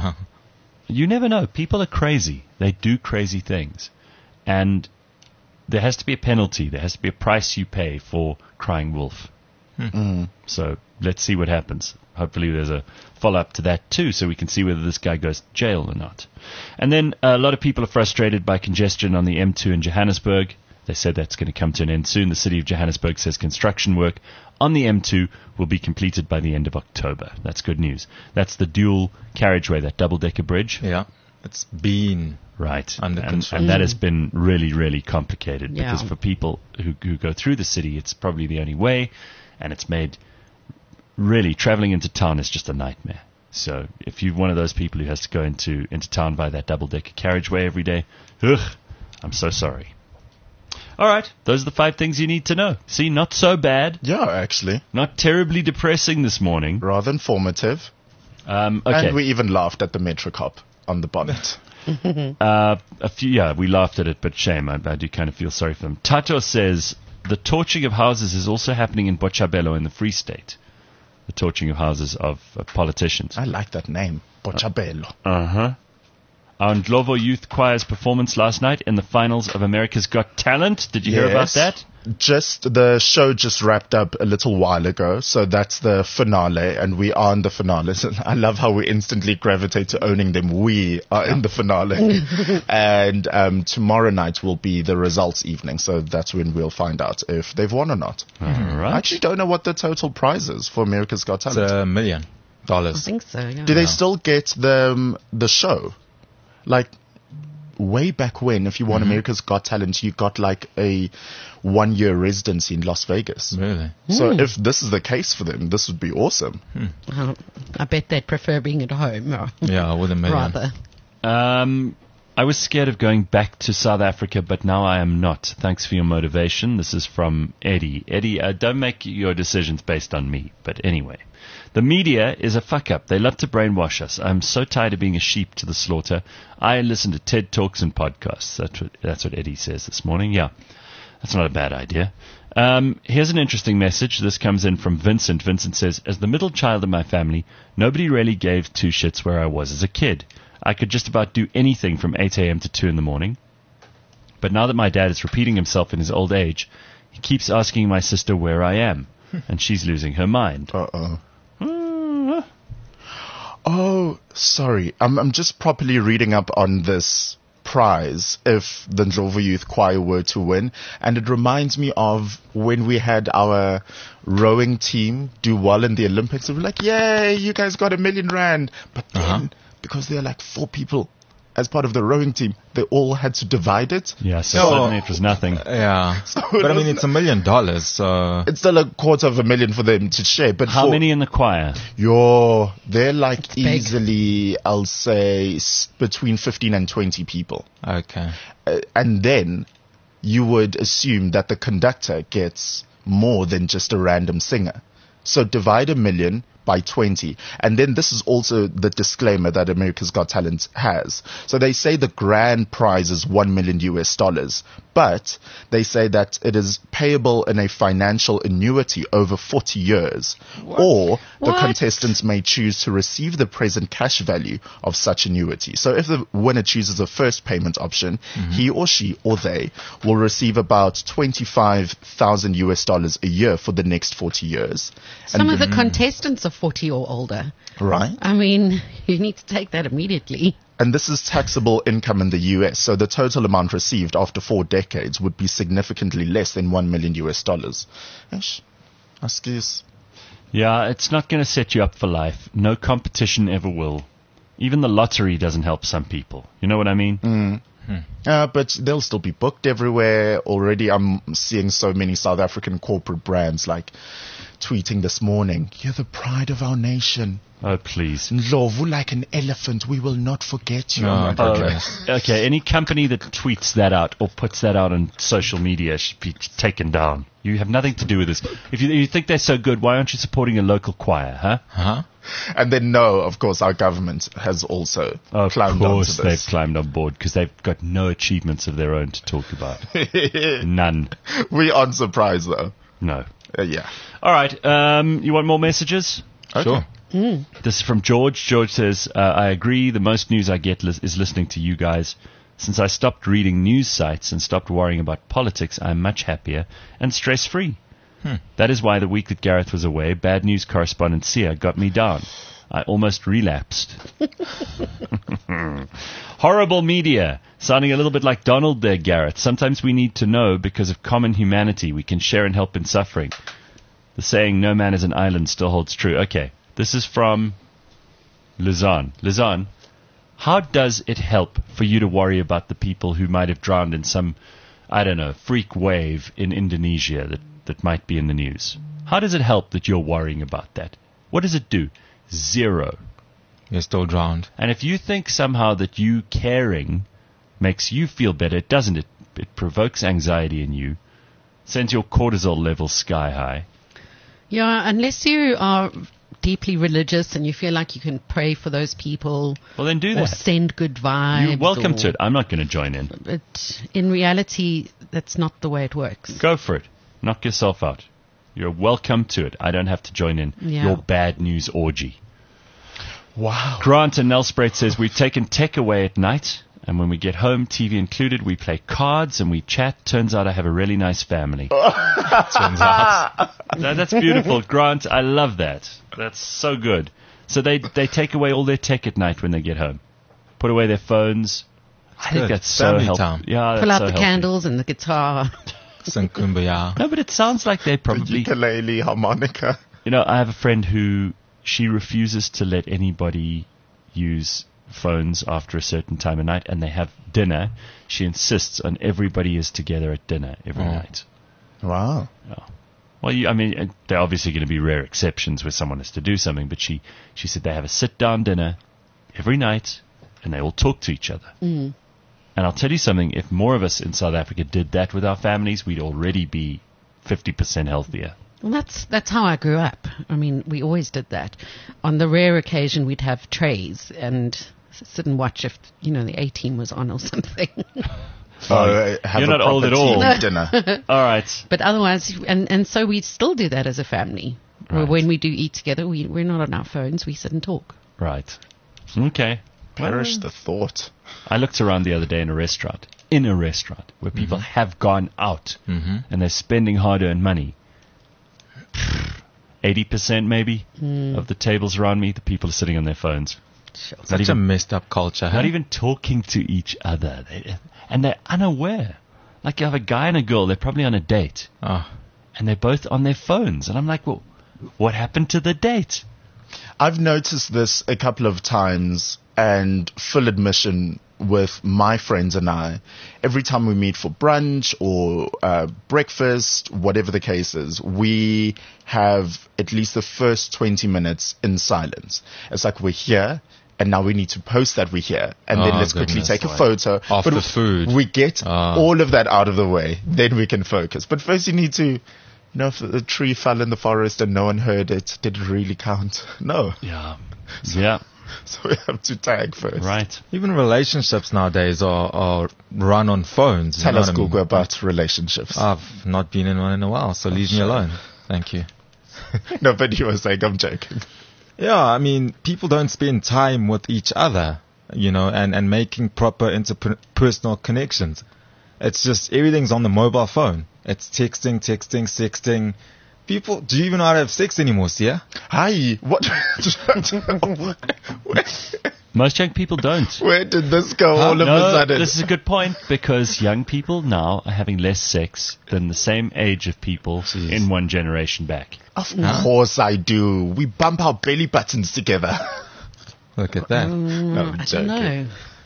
You never know. People are crazy. They do crazy things. And there has to be a penalty. There has to be a price you pay for crying wolf. So let's see what happens. Hopefully there's a follow-up to that too, so we can see whether this guy goes to jail or not. And then uh, a lot of people are frustrated by congestion on the M two in Johannesburg. They said that's going to come to an end soon. The city of Johannesburg says construction work on the M two will be completed by the end of October. That's good news. That's the dual carriageway, that double-decker bridge.
Yeah, it's been
Right.
Under
and,
construction.
and that has been really, really complicated
Yeah.
because for people who, who go through the city, it's probably the only way, and it's made really traveling into town is just a nightmare. So if you're one of those people who has to go into, into town by that double-decker carriageway every day, ugh, I'm so sorry. All right, those are the five things you need to know. See, not so bad,
Yeah, actually.
not terribly depressing this morning.
Rather informative.
Um, okay.
And we even laughed at the Metro cop on the bonnet.
Uh, a few, yeah, we laughed at it, but shame. I, I do kind of feel sorry for them. Tato says the torching of houses is also happening in Botshabelo in the Free State. The torching of houses of uh, politicians.
I like that name. Botshabelo.
Uh huh. Our Ndlovu Youth Choir's performance last night in the finals of America's Got Talent. Did you hear about
Yes.
that?
Just the show just wrapped up a little while ago, so that's the finale, and we are in the finale. So I love how we instantly gravitate to owning them. We are in the finale, and um, tomorrow night will be the results evening, so that's when we'll find out if they've won or not.
All
I
right.
actually don't know what the total prize is for America's Got
it's
Talent.
a million
I
dollars.
think so, yeah.
Do they still get the um, the show? Like way back when, if you won America's Got Talent, you got like a one year residency in Las Vegas.
Really?
So if this is the case for them, this would be awesome.
Well, I bet they'd prefer being at home, or
Yeah, with a million.
rather.
Um, I was scared of going back to South Africa, but now I am not. Thanks for your motivation. This is from Eddie. Eddie, uh, don't make your decisions based on me. But anyway, the media is a fuck up. They love to brainwash us. I'm so tired of being a sheep to the slaughter. I listen to TED Talks and podcasts. That's what, that's what Eddie says this morning. Yeah, that's not a bad idea. Um, here's an interesting message. This comes in from Vincent. Vincent says, as the middle child in my family, nobody really gave two shits where I was as a kid. I could just about do anything from eight a.m. to two in the morning. But now that my dad is repeating himself in his old age, he keeps asking my sister where I am, and she's losing her mind.
Uh-oh.
Mm,
Oh, sorry. I'm, I'm just properly reading up on this prize if the Ndlovu Youth Choir were to win. And it reminds me of when we had our rowing team do well in the Olympics. We were like, yay, you guys got a million rand. But then,
Uh-huh.
because there are like four people as part of the rowing team, they all had to divide it.
Yeah, so
No.
suddenly it was nothing.
Yeah.
So
But I
it
mean,
was-
it's a million dollars, so.
It's still a quarter of a million for them to share. But
How
for,
many in the choir?
Yo, they're like
big.
easily, I'll say, s- between fifteen and twenty people.
Okay.
Uh, and then you would assume that the conductor gets more than just a random singer. So divide a million by twenty. And then this is also the disclaimer that America's Got Talent has. So they say the grand prize is one million U S dollars, but they say that it is payable in a financial annuity over forty years. Or the
What?
contestants may choose to receive the present cash value of such annuity. So if the winner chooses a first payment option, he or she or they will receive about twenty-five thousand U S dollars a year for the next forty years.
Some
And
of the contestants are forty or older.
Right.
I mean, you need to take that immediately.
And this is taxable income in the U S. So the total amount received after four decades would be significantly less than one million U S dollars. Ish. Excuse.
Yeah, it's not going to set you up for life. No competition ever will. Even the lottery doesn't help some people. You know what I mean?
Uh, but they'll still be booked everywhere. Already I'm seeing so many South African corporate brands like tweeting this morning, you're the pride of our nation.
Oh, please.
Ndlovu like an elephant. We will not forget you.
No,
I'm like,
Oh,
okay.
okay, any company that tweets that out or puts that out on social media should be taken down. You have nothing to do with this. If you, you think they're so good, why aren't you supporting a local choir, huh?
Huh?
And then no, of course, our government has also
Of
climbed
course
onto
they've
this.
climbed on board because they've got no achievements of their own to talk about. None.
We aren't surprised though.
No.
Uh, yeah.
All right, um, you want more messages?
Sure.
This is from George. George says, uh, I agree. The most news I get lis- is listening to you guys. Since I stopped reading news sites and stopped worrying about politics, I'm much happier and stress-free. That is why the week that Gareth was away, bad news correspondent Sia got me down. I almost relapsed. Horrible media. Sounding a little bit like Donald there, Gareth. Sometimes we need to know because of common humanity. We can share and help in suffering. The saying, no man is an island, still holds true. Okay, this is from Lizanne. Lizanne, how does it help for you to worry about the people who might have drowned in some, I don't know, freak wave in Indonesia that, that might be in the news? How does it help that you're worrying about that? What does it do? Zero.
You're still drowned.
And if you think somehow that you caring makes you feel better, it doesn't. It, it provokes anxiety in you, sends your cortisol levels sky high.
Yeah, unless you are deeply religious and you feel like you can pray for those people
Well, then do
or
that.
send good vibes.
You're welcome
or-
to it. I'm not going to join in.
But in reality, that's not the way it works.
Go for it. Knock yourself out. You're welcome to it. I don't have to join in
Yeah.
your bad news orgy.
Wow.
Grant in Nelspruit says, we've taken tech away at night, and when we get home, T V included, we play cards and we chat. Turns out I have a really nice family.
Turns out.
That- that's beautiful. Grant, I love that. That's so good. So they, they take away all their tech at night when they get home. Put away their phones. I think
good.
that's so
Family
helpful.
time.
Yeah, that's
Pull out
so
the
healthy.
candles and the guitar.
Sing Kumbaya.
No, but it sounds like they probably...
Ukulele, harmonica.
You know, I have a friend who she refuses to let anybody use phones after a certain time of night, and they have dinner. She insists on everybody is together at dinner every
Oh.
night.
Wow.
Well, you, I mean, uh, there are obviously going to be rare exceptions where someone has to do something, but she, she said they have a sit-down dinner every night, and they all talk to each other.
Mm.
And I'll tell you something, if more of us in South Africa did that with our families, we'd already be fifty percent healthier.
Well, that's that's how I grew up. I mean, we always did that. On the rare occasion, we'd have trays and s- sit and watch if, you know, the A-team was on or something.
Oh, uh, have
You're
a
not old
proper
at all.
team dinner.
All right.
But otherwise, and, and so we still do that as a family.
Right.
When we do eat together, we, we're not on our phones. We sit and talk.
Right. Okay.
Perish
Well,
the thought.
I looked around the other day in a restaurant, in a restaurant, where people have gone out
Mm-hmm.
and they're spending hard-earned money. eighty percent maybe
Mm.
of the tables around me, the people are sitting on their phones.
Sure.
Not
Such a
even-
messed up culture.
Not
huh?
even talking to each other. They, and they're unaware. Like you have a guy and a girl, they're probably on a date.
Oh.
And they're both on their phones. And I'm like, well, what happened to the date?
I've noticed this a couple of times, and full admission with my friends and I, every time we meet for brunch or uh, breakfast, whatever the case is, we have at least the first twenty minutes in silence. It's like we're here, and now we need to post that we're here, and then
Oh,
let's quickly
goodness.
take a photo.
Of
But
the food.
We get
Ah.
all of that out of the way, then we can focus. But first you need to, you know, if a tree fell in the forest and no one heard it, did it really count? No.
Yeah. Yeah,
So we have to tag first.
right.
Even relationships nowadays are, are run on phones. you
Tell
know
us,
what I mean?
Google, about relationships.
I've not been in one in a while, so leave me
sure.
alone. Thank you.
No, but you were saying, I'm joking.
Yeah, I mean, people don't spend time with each other, you know, and, and making proper interpersonal connections. It's just everything's on the mobile phone. It's texting, texting, sexting. People, do you even know how to have sex anymore, Sia?
Hi, what? where,
Most young people don't.
where did this go all of
no,
a sudden?
this is a good point because young people now are having less sex than the same age of people in one generation back.
Of course I do. We bump our belly buttons together.
Look at that.
No, I'm
I
joking.
don't know.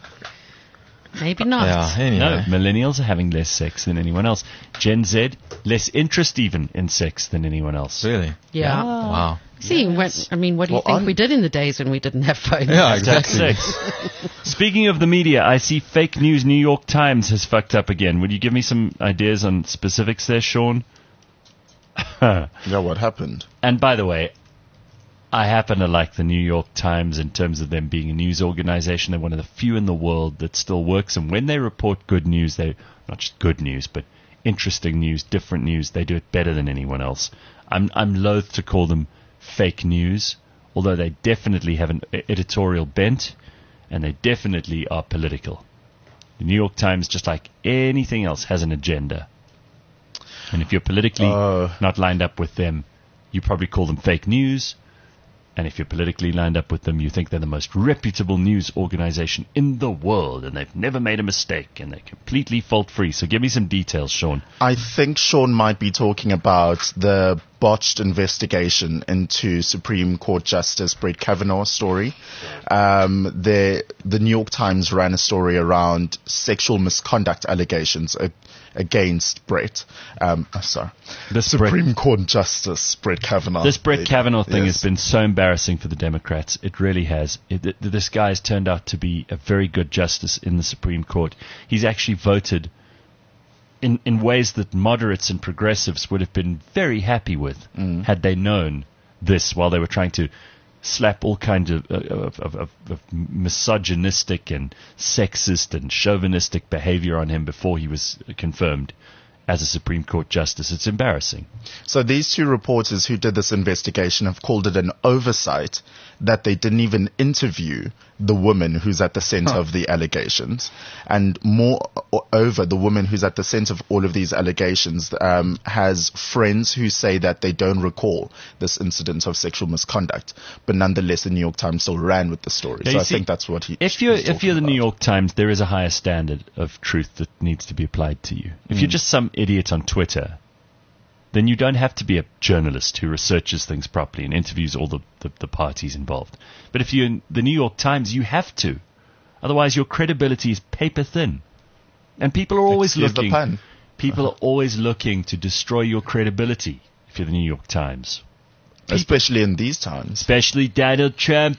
Maybe not.
Yeah, anyway.
No, millennials are having less sex than anyone else. Gen Z, less interest even in sex than anyone else.
Really?
Yeah.
Wow.
See, when, I mean, what do you
Well,
think
on-
we did in the days when we didn't have phones?
Yeah,
Hashtag
exactly.
sex. Speaking of the media, I see fake news. New York Times has fucked up again. Would you give me some ideas on specifics there, Sean?
Yeah, what happened?
And by the way, I happen to like the New York Times in terms of them being a news organization. They're one of the few in the world that still works. And when they report good news, they not just good news, but interesting news, different news, they do it better than anyone else. I'm I'm loath to call them fake news, although they definitely have an e- editorial bent, and they definitely are political. The New York Times, just like anything else, has an agenda. And if you're politically
Uh.
not lined up with them, you probably call them fake news. And if you're politically lined up with them, you think they're the most reputable news organization in the world, and they've never made a mistake, and they're completely fault-free. So give me some details, Sean.
I think Sean might be talking about the botched investigation into Supreme Court Justice Brett Kavanaugh's story. Um, the, the New York Times ran a story around sexual misconduct allegations a, against Brett. Um, oh, sorry.
This Brett,
Supreme Court Justice Brett Kavanaugh.
this Brett Kavanaugh thing
Yes.
has been so embarrassing for the Democrats. It really has. It, th- this guy has turned out to be a very good justice in the Supreme Court. He's actually voted in, in ways that moderates and progressives would have been very happy with had they known this while they were trying to slap all kinds of, of, of, of, of misogynistic and sexist and chauvinistic behavior on him before he was confirmed as a Supreme Court justice. It's embarrassing.
So these two reporters who did this investigation have called it an oversight that they didn't even interview the woman who's at the center of the allegations. And moreover, the woman who's at the center of all of these allegations um, has friends who say that they don't recall this incident of sexual misconduct. But nonetheless, the New York Times still ran with the story.
Yeah,
so
you
I
see,
think that's what he
If you're
he's
if you're the
talking
New
about.
York Times, there is a higher standard of truth that needs to be applied to you. If you're just some idiot on Twitter, then you don't have to be a journalist who researches things properly and interviews all the, the, the parties involved. But if you're in the New York Times, you have to. Otherwise, your credibility is paper thin. And people are always
Excuse the
looking.
pun.
People are always looking to destroy your credibility if you're the New York Times.
Especially in these times.
Especially Donald Trump.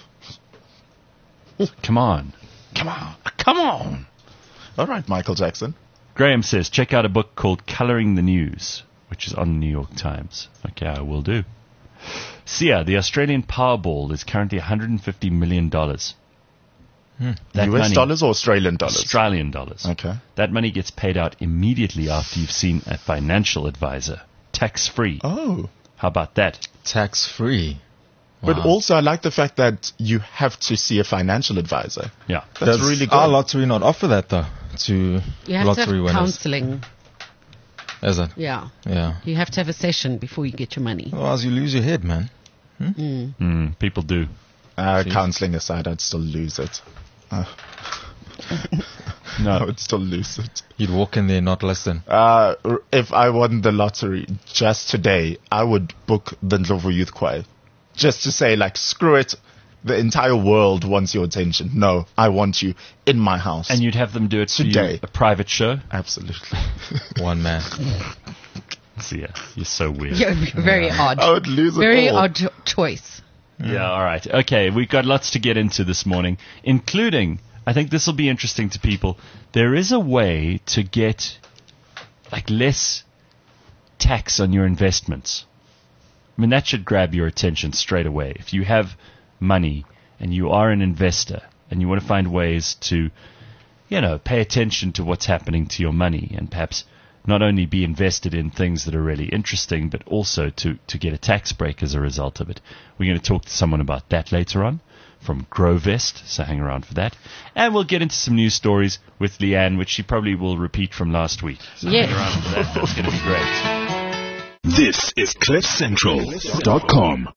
Come on.
Come on. Come on. All right, Michael Jackson.
Graham says, check out a book called Colouring the News, which is on the New York Times. Okay, I will do. Sia, the Australian Powerball is currently one hundred fifty million dollars.
Hmm.
That
U S
money-
dollars or Australian dollars?
Australian dollars.
Okay.
That money gets paid out immediately after you've seen a financial advisor. Tax-free.
Oh.
How about that?
Tax free.
But
Wow.
also, I like the fact that you have to see a financial advisor.
Yeah.
That's
Does
really good.
our lottery not offer that though to
You have to
lottery
have
winners?
counselling.
Is it?
Yeah.
Yeah.
You have to have a session before you get your money.
Otherwise you lose your head, man.
Mm, people do.
Uh, counseling aside, I'd still lose it. Uh, I
No.
would still lose it.
You'd walk in there and not listen.
Uh, r- if I won the lottery just today, I would book the Ndlovu Youth Choir. Just to say, like, screw it. The entire world wants your attention. No, I want you in my house.
And you'd have them do it for
Today.
you, a private show?
Absolutely.
One man.
So, yeah, you're so weird.
You're very odd.
I would lose it
Very
all.
odd cho- choice.
Yeah, all right. Okay, we've got lots to get into this morning, including, I think this will be interesting to people, there is a way to get, like, less tax on your investments. I mean, that should grab your attention straight away. If you have money and you are an investor and you want to find ways to, you know, pay attention to what's happening to your money and perhaps not only be invested in things that are really interesting, but also to, to get a tax break as a result of it. We're going to talk to someone about that later on from Grovest, so hang around for that. And we'll get into some news stories with Leanne, which she probably will repeat from last week. So
Yes.
hang around for that. That's going to be great.
This is cliff central dot com.